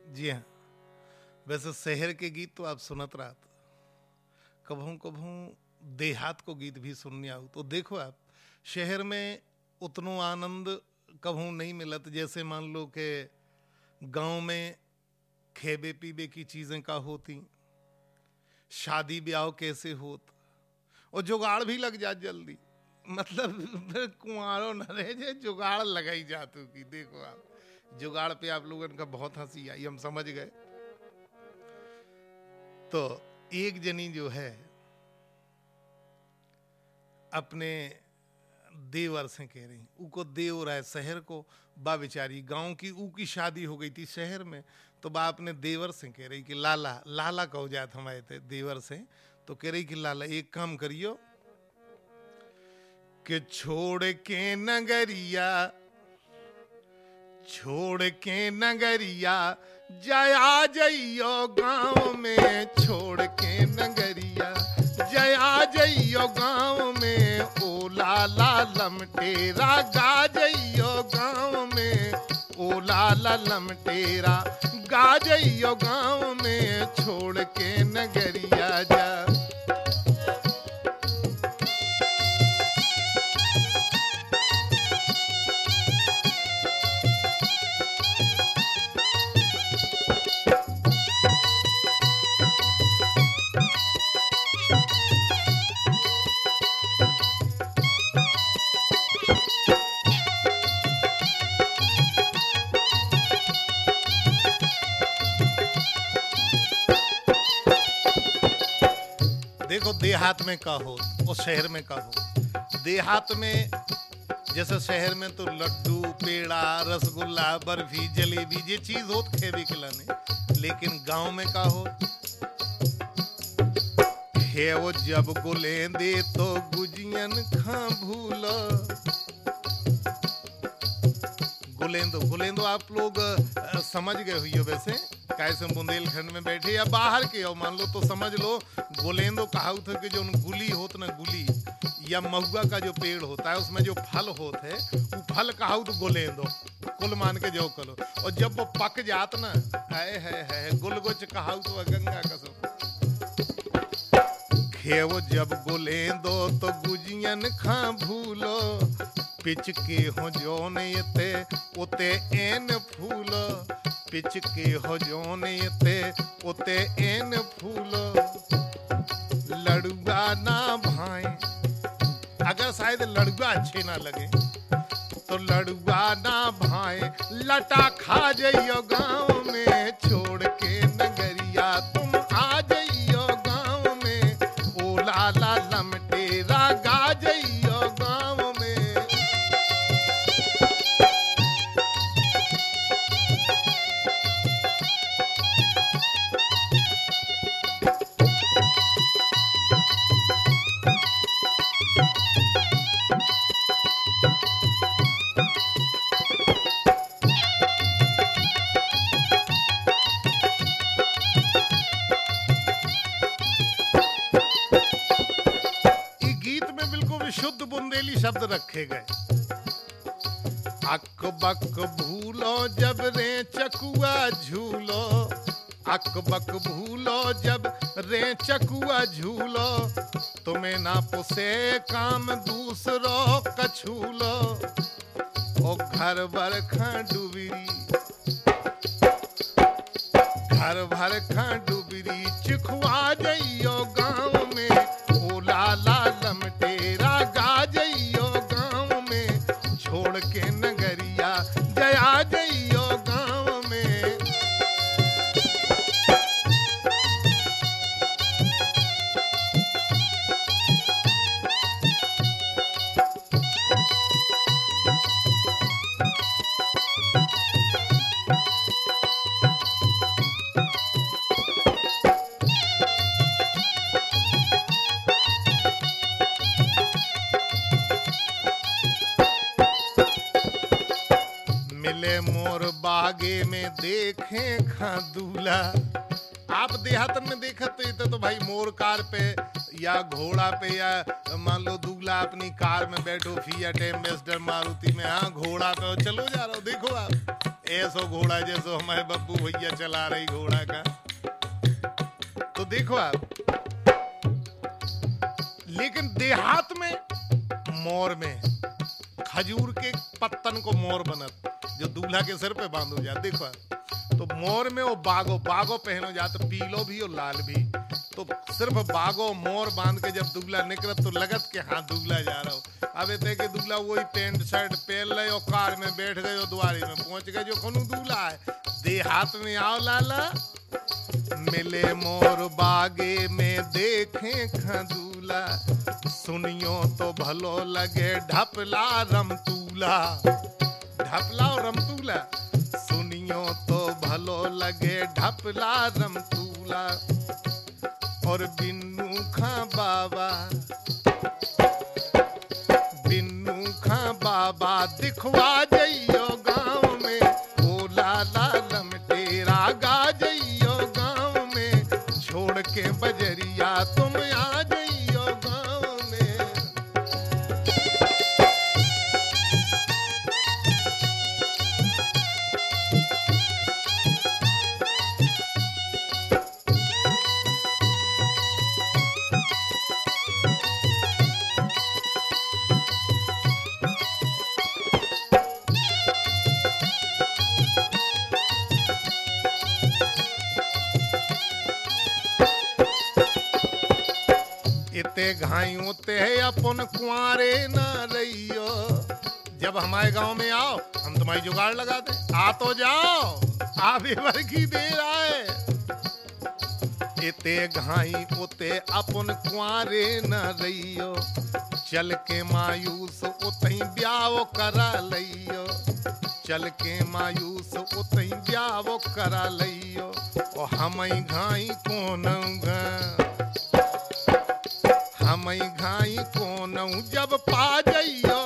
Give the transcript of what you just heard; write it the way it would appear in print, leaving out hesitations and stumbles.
जी हाँ, वैसे शहर के गीत तो आप सुनत रहा था, कभू कभू देहात को गीत भी सुनने आओ तो देखो आप शहर में उतनो आनंद कभू नहीं मिलत, जैसे मान लो कि गांव में खेबे पीबे की चीजें का होती, शादी ब्याह कैसे होत, और जुगाड़ भी लग जात जल्दी, मतलब कुंवारो न रहे जे जुगाड़ लगाई जातू की। देखो आप जुगाड़ पे आप लोगों का बहुत हंसी आई, हम समझ गए। तो एक जनी जो है अपने देवर से कह रही, उको देवर है शहर को, बा बेचारी गांव की, ऊ की शादी हो गई थी शहर में, तो बा अपने देवर से कह रही कि लाला लाला कहो जात हमारे थे देवर से, तो कह रही कि लाला एक काम करियो कि छोड़ के नगरिया जया जइयो गांव में, छोड़ के नगरिया जया जइयो गांव में, ओ लाला लमटेरा गा जइयो गांव में, ओ लाला लमटेरा गा जइयो गांव में, छोड़ के नगरिया जा। देखो देहात में का हो और शहर में का हो। देहात में जैसे शहर में तो लड्डू पेड़ा रसगुल्ला बर्फी जलेबी ये चीज होत खेबे खिलाने, लेकिन गांव में का हो है वो जब गुलेंदे तो गुजियन खा भूलो। गुलेंदो आप लोग समझ गए हुई हो वैसे, कैसे बुंदेलखंड में बैठे या बाहर के हो मान लो तो समझ लो गोलेंदो कहावत है कि जो गुली होत ना, गुली या महुआ का जो पेड़ होता है उसमें जो फल होत है वो फल कहावत गोलेंदो, कुल मान के जो करो, और जब वो पक जात ना है गुलगुच कहावत गंगा कसम खेव जब गोलेंदो तो गुजियन खा भूलो, पिच के हो जोन यते उते एन फूलो, पिच के हो जोन यते उते एन फूलो, लड़ुआ ना भाए, अगर शायद लड़ुआ अच्छे ना लगे तो लड़ुआ ना भाए, लटा खा जाइयो गांव में, छोड़ के नगरिया तुम आ जाइयो गांव में, ओ लाला लमटेरा गा जाइयो गांव में। शुद्ध बुंदेली शब्द रखे गए, अक बक भूलो जब रे चकुआ झूलो, अक बक भूलो जब रे चकुआ झूलो, तुम्हें ना पुसे काम दूसरों कछूलो, ओ घर भर खंडुबरी चिखवा जइयो गांव में, ओ लाला लमटेरा गा जइयो गांव में, छोड़ के नगरिया जया जइयो गांव में। मोर बागे में देखे खा दूल्हा, आप देहातन में देखते तो भाई मोर कार पे या घोड़ा पे या मान लो दूल्हा अपनी कार में बैठो फिएट एम्बेसडर मारुति में, हाँ घोड़ा पे चलो जा रहा हो, देखो आप ऐसो घोड़ा जैसो हमारे बब्बू भैया चला रही घोड़ा का। तो देखो आप, लेकिन देहात में मोर में खजूर के पत्तन को मोर बनत जो दूल्हा के सिर पे बांधो जात। देखो आप, तो मोर में वो बागो पहनो जात, पीलो भी और लाल भी। तो सिर्फ बागो मोर बांध के जब दूल्हा निकलत तो लगत के हाँ दूल्हा जा रहा हो। अब इतने के दूल्हा वही पैंट शर्ट पहन ले और कार में बैठ गए और द्वारी में पहुंच गए जो खनु दूल्हा है। देहात में आओ लाला, मिले मोर बागे में देखें खदूला, सुनियो तो भलो लगे ढपला रमतूला। ढपला और रमतूला, सुनियो तो भलो लगे ढपला रमतूला। और बिन्नू खां बाबा दिखवा जइयो गाँव में, ओ लाला लमटेरा गा जइयो गाँव में, छोड़ के बजरिया तुम आ जइयो गाँव में। इते घाइयों ते अपन कुंवारे न रहियो। जब हमारे गांव में आओ हम तुम्हारी जुगाड़ लगा दे, आ तो जाओ, आवे भर की देर आए। इते घाई उते अपन कुंवारे न रहियो, चल के मायूस उतई ब्याह करा लइयो। चल के मायूस उतई ब्याह करा लइयो। ओ हमई घाई कोनऊ जब पा जइयो